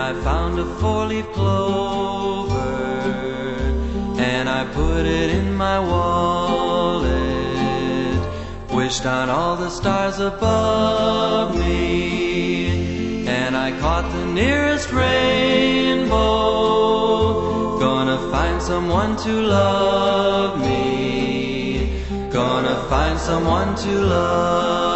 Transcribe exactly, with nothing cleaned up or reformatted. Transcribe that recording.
I found a four-leaf clover, and I put it in my wallet. Wished on all the stars above me, and I caught the nearest rainbow. Gonna find someone to love me, gonna find someone to love.